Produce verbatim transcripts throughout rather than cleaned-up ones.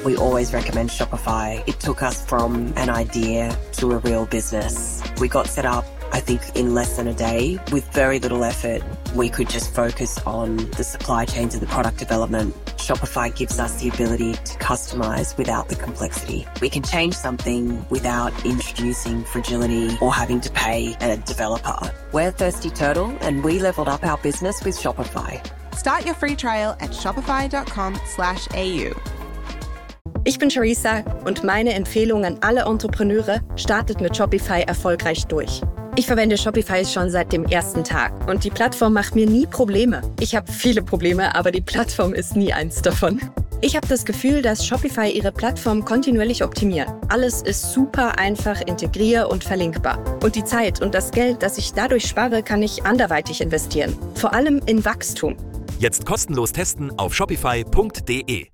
We always recommend Shopify. It took us from an idea to a real business. We got set up, I think, in less than a day with very little effort. We could just focus on the supply chains and the product development. Shopify gives us the ability to customize without the complexity. We can change something without introducing fragility or having to pay a developer. We're Thirsty Turtle and we leveled up our business with Shopify. Start your free trial at shopify.com slash AU. Ich bin Charissa und meine Empfehlung an alle Entrepreneure: startet mit Shopify erfolgreich durch. Ich verwende Shopify schon seit dem ersten Tag und die Plattform macht mir nie Probleme. Ich habe viele Probleme, aber die Plattform ist nie eins davon. Ich habe das Gefühl, dass Shopify ihre Plattform kontinuierlich optimiert. Alles ist super einfach integrier- und verlinkbar. Und die Zeit und das Geld, das ich dadurch spare, kann ich anderweitig investieren. Vor allem in Wachstum. Jetzt kostenlos testen auf shopify punkt de.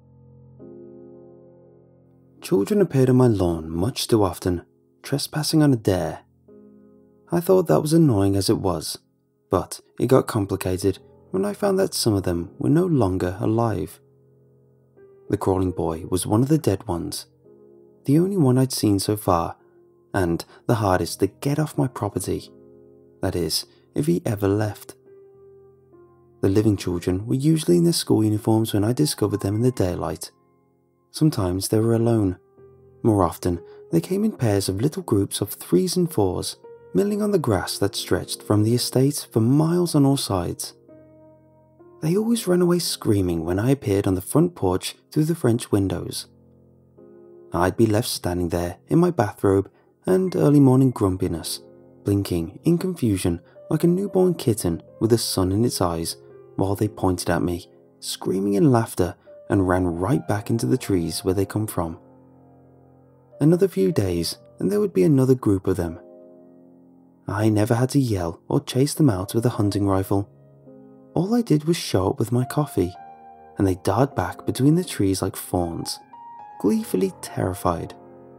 Children appeared on my lawn much too often, trespassing on a dare. I thought that was annoying as it was, but it got complicated when I found that some of them were no longer alive. The crawling boy was one of the dead ones, the only one I'd seen so far, and the hardest to get off my property. That is, if he ever left. The living children were usually in their school uniforms when I discovered them in the daylight. Sometimes they were alone. More often, they came in pairs of little groups of threes and fours, milling on the grass that stretched from the estate for miles on all sides. They always ran away screaming when I appeared on the front porch through the French windows. I'd be left standing there in my bathrobe and early morning grumpiness, blinking in confusion like a newborn kitten with the sun in its eyes, while they pointed at me, screaming in laughter, and ran right back into the trees where they come from. Another few days and there would be another group of them. I never had to yell or chase them out with a hunting rifle. All I did was show up with my coffee, and they darted back between the trees like fawns, gleefully terrified.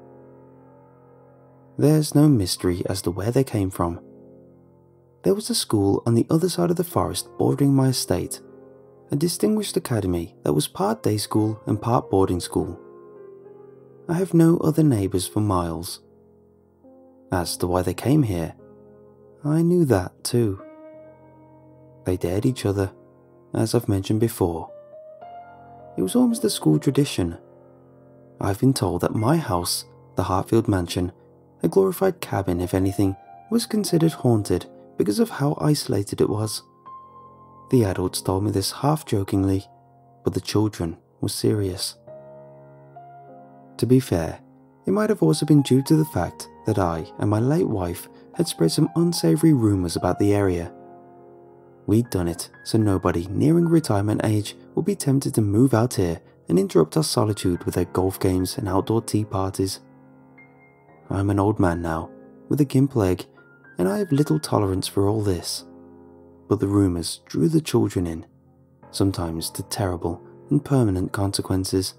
There's no mystery as to where they came from. There was a school on the other side of the forest bordering my estate, a distinguished academy that was part day school and part boarding school. I have no other neighbours for miles. As to why they came here, I knew that too. They dared each other, as I've mentioned before. It was almost a school tradition. I've been told that my house, the Hartfield Mansion, a glorified cabin if anything, was considered haunted because of how isolated it was. The adults told me this half-jokingly, but the children were serious. To be fair, it might have also been due to the fact that I and my late wife had spread some unsavoury rumours about the area. We'd done it so nobody nearing retirement age would be tempted to move out here and interrupt our solitude with their golf games and outdoor tea parties. I'm an old man now, with a gimp leg, and I have little tolerance for all this. But the rumours drew the children in, sometimes to terrible and permanent consequences.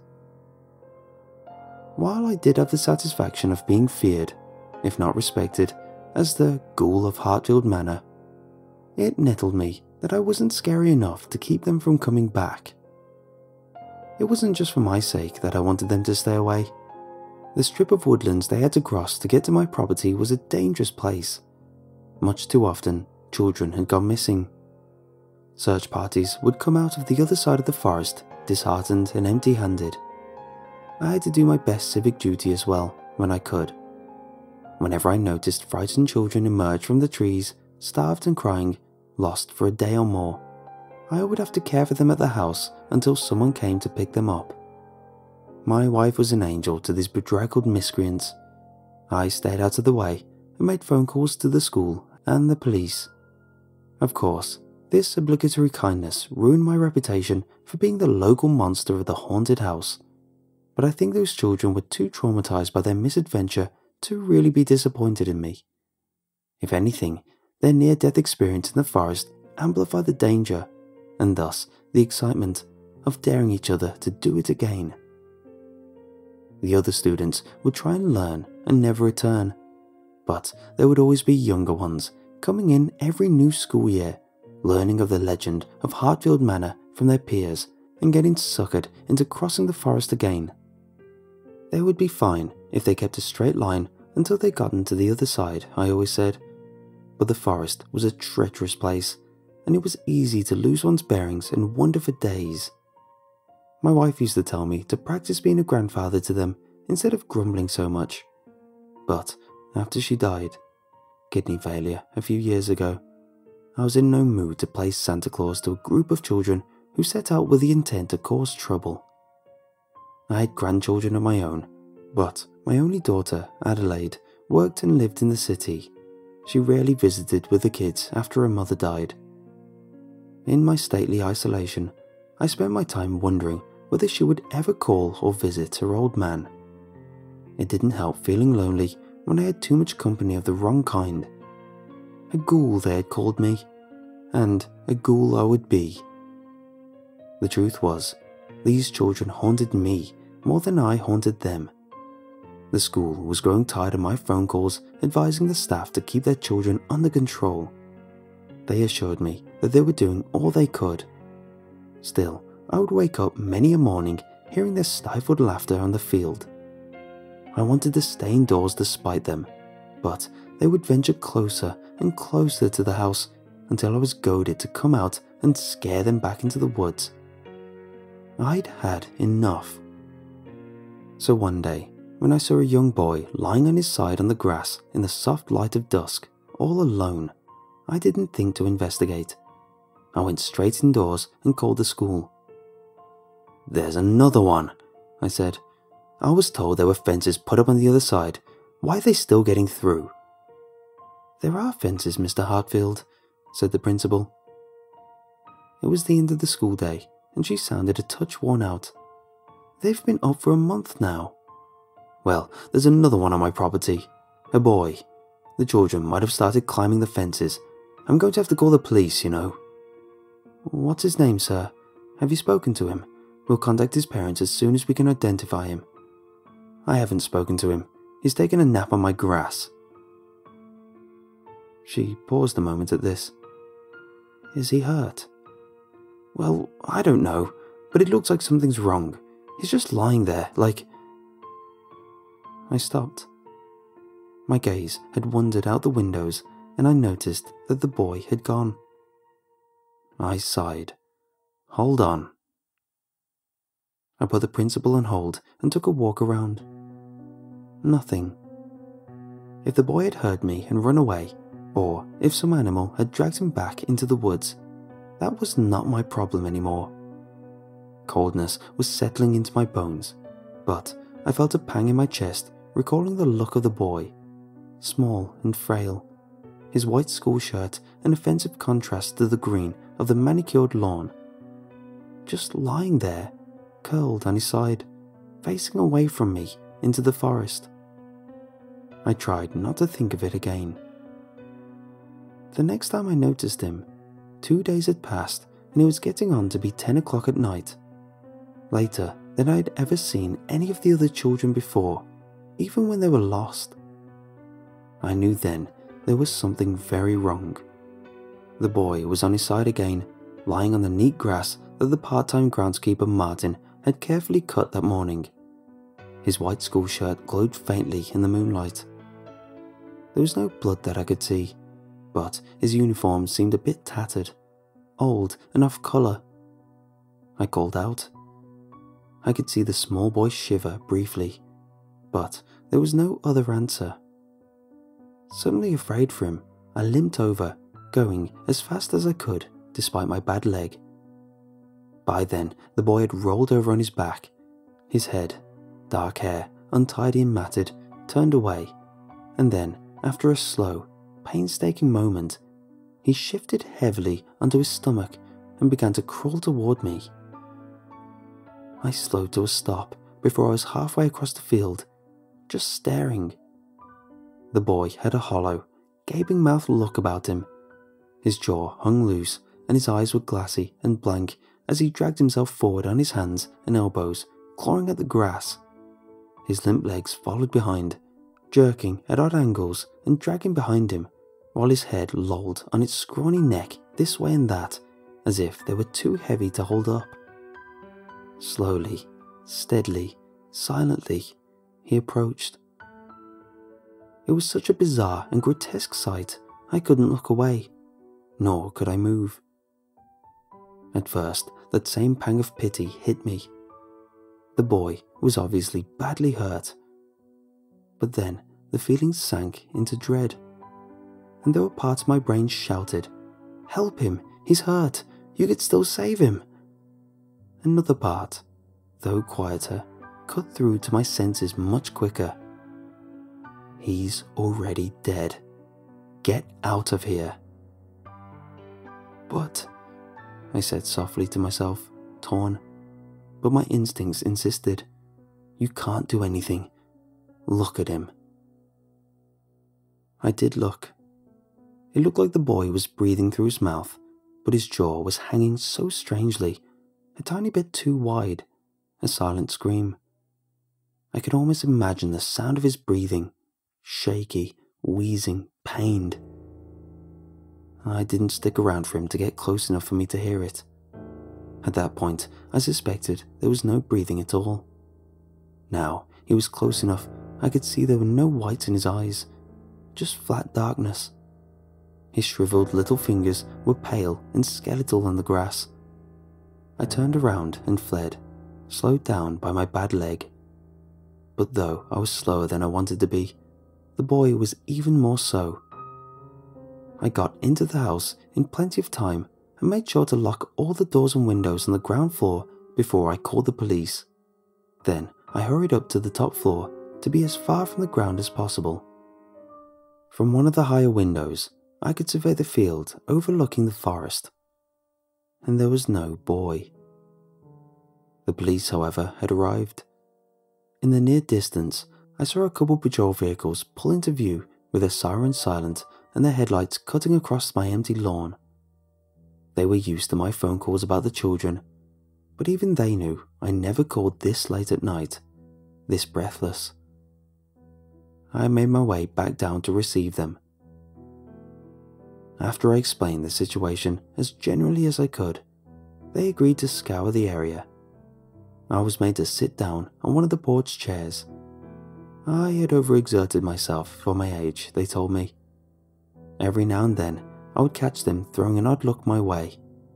While I did have the satisfaction of being feared, if not respected, as the ghoul of Hartfield Manor, it nettled me that I wasn't scary enough to keep them from coming back. It wasn't just for my sake that I wanted them to stay away. The strip of woodlands they had to cross to get to my property was a dangerous place. Much too often, children had gone missing. Search parties would come out of the other side of the forest, disheartened and empty-handed. I had to do my best civic duty as well, when I could. Whenever I noticed frightened children emerge from the trees, starved and crying, lost for a day or more, I would have to care for them at the house until someone came to pick them up. My wife was an angel to these bedraggled miscreants. I stayed out of the way and made phone calls to the school and the police. Of course, this obligatory kindness ruined my reputation for being the local monster of the haunted house, but I think those children were too traumatized by their misadventure to really be disappointed in me. If anything, their near-death experience in the forest amplified the danger, and thus the excitement, of daring each other to do it again. The other students would try and learn and never return, but there would always be younger ones coming in every new school year, learning of the legend of Hartfield Manor from their peers and getting suckered into crossing the forest again They would be fine if they kept a straight line until they got into the other side, I always said. But the forest was a treacherous place, and it was easy to lose one's bearings and wander for days. My wife used to tell me to practice being a grandfather to them instead of grumbling so much. But after she died, kidney failure, a few years ago, I was in no mood to play Santa Claus to a group of children who set out with the intent to cause trouble. I had grandchildren of my own, but my only daughter, Adelaide, worked and lived in the city. She rarely visited with the kids after her mother died. In my stately isolation, I spent my time wondering whether she would ever call or visit her old man. It didn't help feeling lonely when I had too much company of the wrong kind. A ghoul they had called me, and a ghoul I would be. The truth was, these children haunted me more than I haunted them. The school was growing tired of my phone calls advising the staff to keep their children under control. They assured me that they were doing all they could. Still, I would wake up many a morning hearing their stifled laughter on the field. I wanted to stay indoors despite them, but they would venture closer and closer to the house until I was goaded to come out and scare them back into the woods. I'd had enough. So one day, when I saw a young boy lying on his side on the grass in the soft light of dusk, all alone, I didn't think to investigate. I went straight indoors and called the school. "There's another one," I said. "I was told there were fences put up on the other side. Why are they still getting through?" "There are fences, Mister Hartfield," said the principal. It was the end of the school day, and she sounded a touch worn out. "They've been up for a month now." "Well, there's another one on my property. A boy. The children might have started climbing the fences. I'm going to have to call the police, you know." "What's his name, sir? Have you spoken to him? We'll contact his parents as soon as we can identify him." "I haven't spoken to him. He's taken a nap on my grass." She paused a moment at this. "Is he hurt?" "Well, I don't know, but it looks like something's wrong. He's just lying there, like..." I stopped. My gaze had wandered out the windows, and I noticed that the boy had gone. I sighed. "Hold on." I put the principal on hold and took a walk around. Nothing. If the boy had heard me and run away, or if some animal had dragged him back into the woods, that was not my problem anymore. Coldness was settling into my bones, but I felt a pang in my chest, recalling the look of the boy, small and frail, his white school shirt an offensive contrast to the green of the manicured lawn. Just lying there, curled on his side, facing away from me into the forest. I tried not to think of it again. The next time I noticed him, two days had passed and it was getting on to be ten o'clock at night. Later than I had ever seen any of the other children before, even when they were lost. I knew then there was something very wrong. The boy was on his side again, lying on the neat grass that the part-time groundskeeper Martin had carefully cut that morning. His white school shirt glowed faintly in the moonlight. There was no blood that I could see, but his uniform seemed a bit tattered, old and off colour. I called out. I could see the small boy shiver briefly, but there was no other answer. Suddenly afraid for him, I limped over, going as fast as I could despite my bad leg. By then, the boy had rolled over on his back, his head, dark hair, untidy and matted, turned away, and then, after a slow, painstaking moment, he shifted heavily onto his stomach and began to crawl toward me. I slowed to a stop before I was halfway across the field, just staring. The boy had a hollow, gaping mouth look about him. His jaw hung loose and his eyes were glassy and blank as he dragged himself forward on his hands and elbows, clawing at the grass. His limp legs followed behind, jerking at odd angles and dragging behind him, while his head lolled on its scrawny neck this way and that, as if they were too heavy to hold up. Slowly, steadily, silently, he approached. It was such a bizarre and grotesque sight, I couldn't look away, nor could I move. At first, that same pang of pity hit me. The boy was obviously badly hurt. But then the feelings sank into dread, and there were parts of my brain shouted, "Help him, he's hurt, you could still save him." Another part, though quieter, cut through to my senses much quicker. He's already dead. Get out of here. But, I said softly to myself, torn, but my instincts insisted. You can't do anything. Look at him. I did look. It looked like the boy was breathing through his mouth, but his jaw was hanging so strangely, a tiny bit too wide, a silent scream. I could almost imagine the sound of his breathing, shaky, wheezing, pained. I didn't stick around for him to get close enough for me to hear it. At that point, I suspected there was no breathing at all. Now, he was close enough, I could see there were no whites in his eyes, just flat darkness. His shriveled little fingers were pale and skeletal on the grass. I turned around and fled, slowed down by my bad leg. But though I was slower than I wanted to be, the boy was even more so. I got into the house in plenty of time and made sure to lock all the doors and windows on the ground floor before I called the police. Then I hurried up to the top floor to be as far from the ground as possible. From one of the higher windows, I could survey the field overlooking the forest. And there was no boy. The police, however, had arrived. In the near distance, I saw a couple patrol vehicles pull into view with their sirens silent and their headlights cutting across my empty lawn. They were used to my phone calls about the children, but even they knew I never called this late at night, this breathless. I made my way back down to receive them. After I explained the situation as generally as I could, they agreed to scour the area. I was made to sit down on one of the porch chairs. I had overexerted myself for my age, they told me. Every now and then, I would catch them throwing an odd look my way.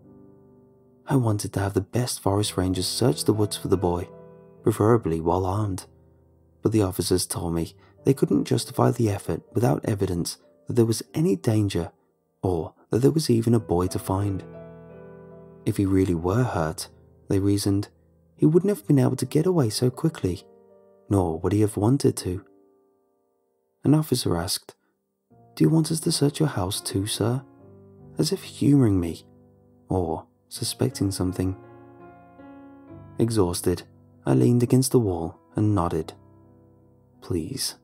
I wanted to have the best forest rangers search the woods for the boy, preferably while armed, but the officers told me they couldn't justify the effort without evidence that there was any danger or that there was even a boy to find. If he really were hurt, they reasoned, he wouldn't have been able to get away so quickly, nor would he have wanted to. An officer asked, "Do you want us to search your house too, sir?" As if humouring me, or suspecting something. Exhausted, I leaned against the wall and nodded. Please.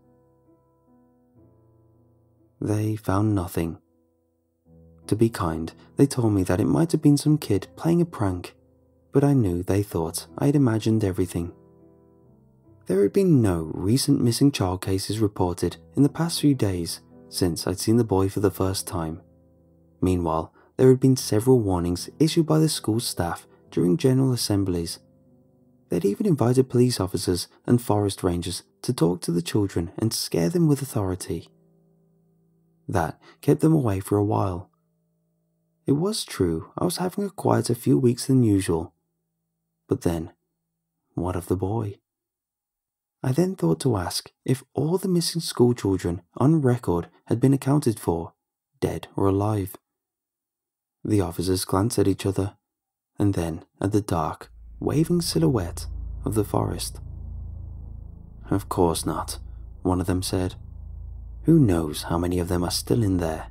They found nothing. To be kind, they told me that it might have been some kid playing a prank, but I knew they thought I had imagined everything. There had been no recent missing child cases reported in the past few days since I'd seen the boy for the first time. Meanwhile, there had been several warnings issued by the school staff during general assemblies. They'd even invited police officers and forest rangers to talk to the children and scare them with authority. That kept them away for a while. It was true I was having a quieter few weeks than usual. But then, what of the boy? I then thought to ask if all the missing school children on record had been accounted for, dead or alive. The officers glanced at each other, and then at the dark, waving silhouette of the forest. Of course not, one of them said. Who knows how many of them are still in there?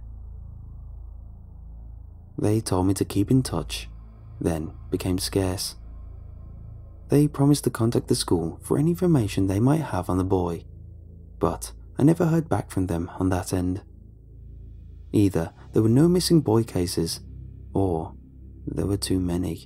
They told me to keep in touch, then became scarce. They promised to contact the school for any information they might have on the boy, but I never heard back from them on that end. Either there were no missing boy cases, or there were too many.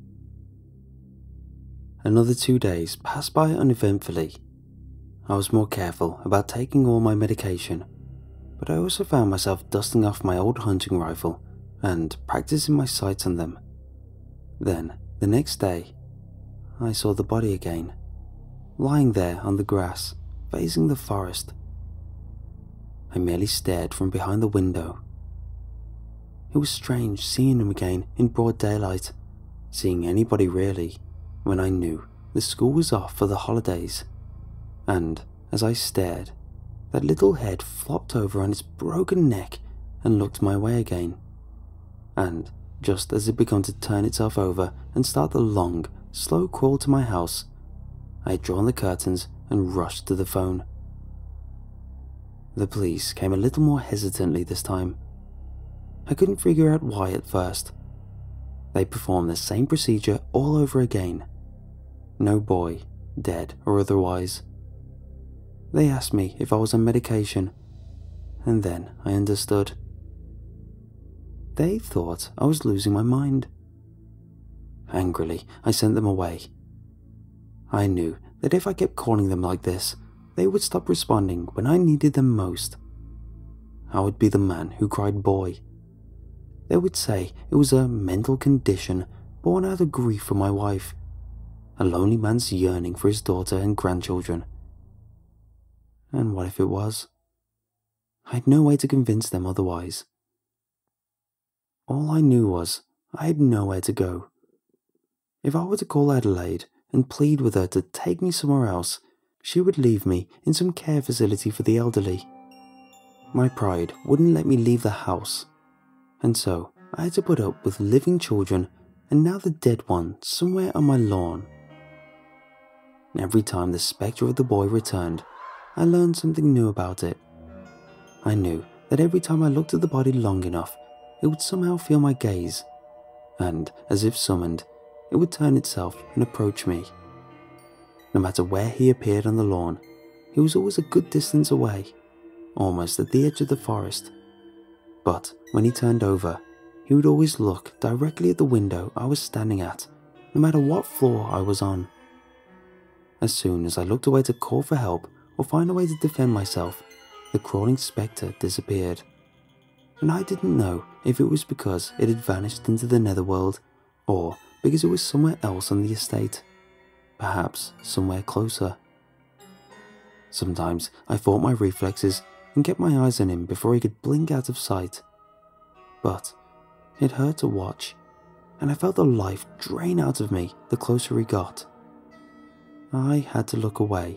Another two days passed by uneventfully. I was more careful about taking all my medication, but I also found myself dusting off my old hunting rifle and practicing my sights on them. Then, the next day, I saw the body again, lying there on the grass, facing the forest. I merely stared from behind the window. It was strange seeing him again in broad daylight, seeing anybody really, when I knew the school was off for the holidays. And as I stared, that little head flopped over on its broken neck and looked my way again. And just as it began to turn itself over and start the long, slow crawl to my house, I had drawn the curtains and rushed to the phone. The police came a little more hesitantly this time. I couldn't figure out why at first. They performed the same procedure all over again. No boy, dead or otherwise. They asked me if I was on medication, and then I understood. They thought I was losing my mind. Angrily, I sent them away. I knew that if I kept calling them like this, they would stop responding when I needed them most. I would be the man who cried boy. They would say it was a mental condition born out of grief for my wife, a lonely man's yearning for his daughter and grandchildren. And what if it was? I had no way to convince them otherwise. All I knew was I had nowhere to go. If I were to call Adelaide and plead with her to take me somewhere else, she would leave me in some care facility for the elderly. My pride wouldn't let me leave the house, and so I had to put up with living children and now the dead one somewhere on my lawn. Every time the spectre of the boy returned, I learned something new about it. I knew that every time I looked at the body long enough, it would somehow feel my gaze, and, as if summoned, it would turn itself and approach me. No matter where he appeared on the lawn, he was always a good distance away, almost at the edge of the forest. But when he turned over, he would always look directly at the window I was standing at, no matter what floor I was on. As soon as I looked away to call for help or find a way to defend myself, the crawling spectre disappeared. And I didn't know if it was because it had vanished into the netherworld, or because it was somewhere else on the estate. Perhaps somewhere closer. Sometimes I fought my reflexes and kept my eyes on him before he could blink out of sight. But it hurt to watch, and I felt the life drain out of me the closer he got. I had to look away.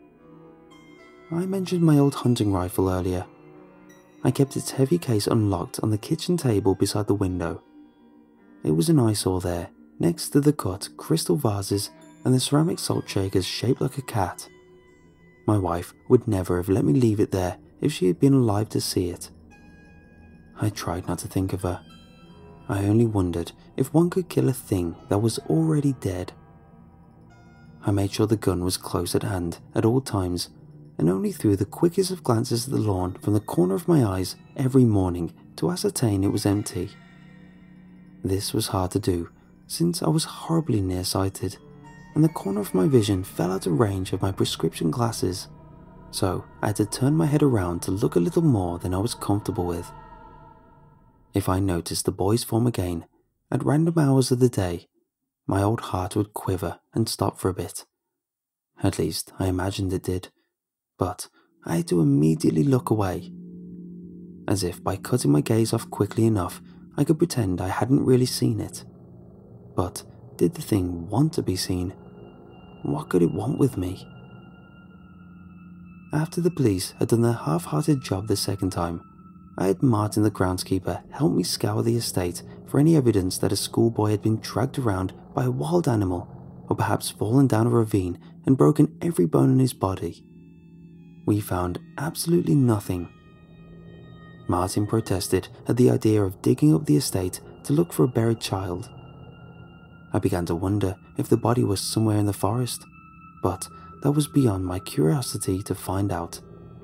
I mentioned my old hunting rifle earlier. I kept its heavy case unlocked on the kitchen table beside the window. It was an eyesore there, next to the cut crystal vases and the ceramic salt shakers shaped like a cat. My wife would never have let me leave it there if she had been alive to see it. I tried not to think of her. I only wondered if one could kill a thing that was already dead. I made sure the gun was close at hand at all times, and only threw the quickest of glances at the lawn from the corner of my eyes every morning to ascertain it was empty. This was hard to do, since I was horribly nearsighted, and the corner of my vision fell out of range of my prescription glasses, so I had to turn my head around to look a little more than I was comfortable with. If I noticed the boy's form again, at random hours of the day, my old heart would quiver and stop for a bit. At least I imagined it did, but I had to immediately look away. As if by cutting my gaze off quickly enough, I could pretend I hadn't really seen it. But did the thing want to be seen? What could it want with me? After the police had done their half-hearted job the second time, I had Martin the groundskeeper help me scour the estate for any evidence that a schoolboy had been dragged around by a wild animal, or perhaps fallen down a ravine and broken every bone in his body. We found absolutely nothing. Martin protested at the idea of digging up the estate to look for a buried child. I began to wonder if the body was somewhere in the forest, but that was beyond my curiosity to find out.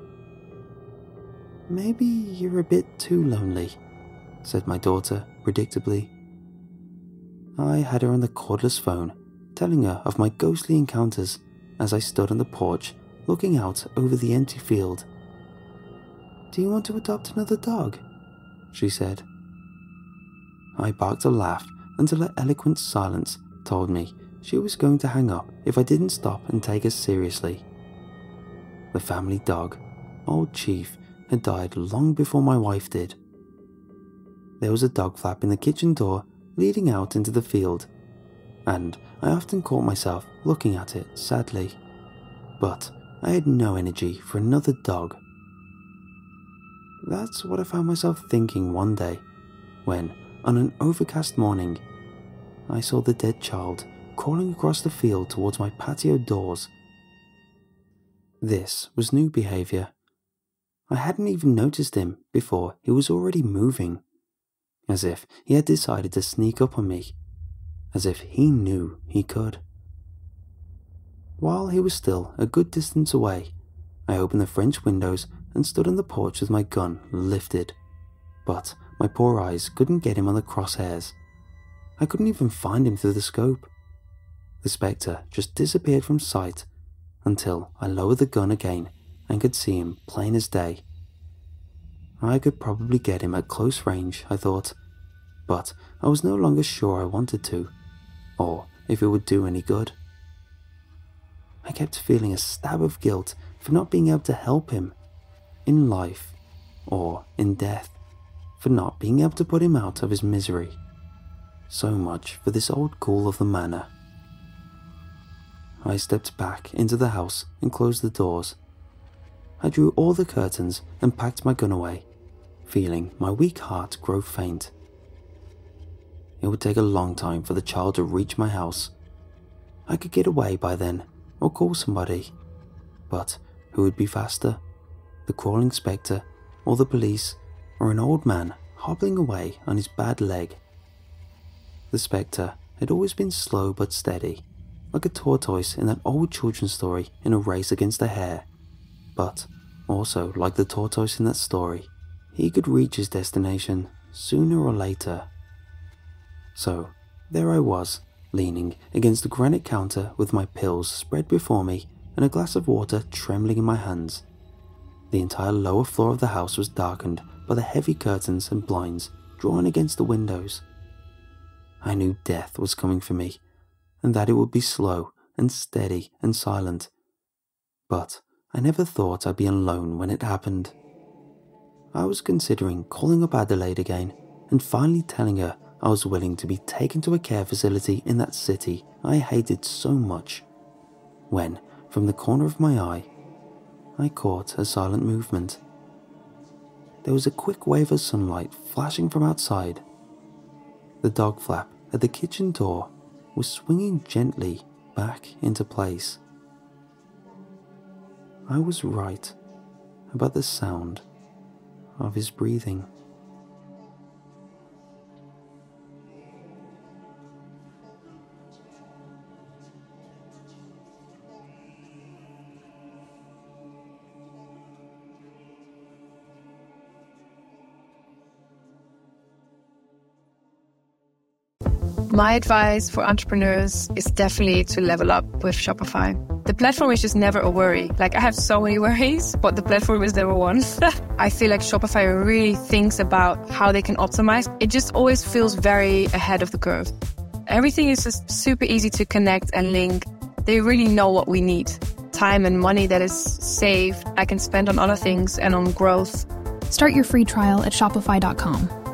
"Maybe you're a bit too lonely," said my daughter predictably. I had her on the cordless phone, telling her of my ghostly encounters as I stood on the porch looking out over the empty field. "Do you want to adopt another dog?" she said. I barked a laugh until her eloquent silence told me she was going to hang up if I didn't stop and take her seriously. the family dog, Old Chief, had died long before my wife did. There was a dog flap in the kitchen door leading out into the field, and I often caught myself looking at it sadly. But I had no energy for another dog. That's what I found myself thinking one day, when, on an overcast morning, I saw the dead child crawling across the field towards my patio doors. This was new behaviour. I hadn't even noticed him before he was already moving, as if he had decided to sneak up on me, as if he knew he could. While he was still a good distance away, I opened the French windows and stood on the porch with my gun lifted, but my poor eyes couldn't get him on the crosshairs. I couldn't even find him through the scope. The spectre just disappeared from sight until I lowered the gun again and could see him plain as day. I could probably get him at close range, I thought, but I was no longer sure I wanted to, or if it would do any good. I kept feeling a stab of guilt for not being able to help him, in life or in death, for not being able to put him out of his misery. So much for this old ghoul of the manor. I stepped back into the house and closed the doors. I drew all the curtains and packed my gun away, feeling my weak heart grow faint. It would take a long time for the child to reach my house. I could get away by then, or call somebody. But who would be faster? The crawling spectre, or the police, or an old man hobbling away on his bad leg? The spectre had always been slow but steady, like a tortoise in that old children's story in a race against a hare. But also, like the tortoise in that story, he could reach his destination sooner or later. So, there I was, leaning against the granite counter with my pills spread before me and a glass of water trembling in my hands. The entire lower floor of the house was darkened by the heavy curtains and blinds drawn against the windows. I knew death was coming for me, and that it would be slow and steady and silent. But I never thought I'd be alone when it happened. I was considering calling up Adelaide again and finally telling her I was willing to be taken to a care facility in that city I hated so much, when, from the corner of my eye, I caught a silent movement. There was a quick wave of sunlight flashing from outside. The dog flap at the kitchen door was swinging gently back into place. I was right about the sound of his breathing. My advice for entrepreneurs is definitely to level up with Shopify. The platform is just never a worry. Like, I have so many worries, but the platform is never one. I feel like Shopify really thinks about how they can optimize. It just always feels very ahead of the curve. Everything is just super easy to connect and link. They really know what we need. Time and money that is saved, I can spend on other things and on growth. Start your free trial at shopify dot com.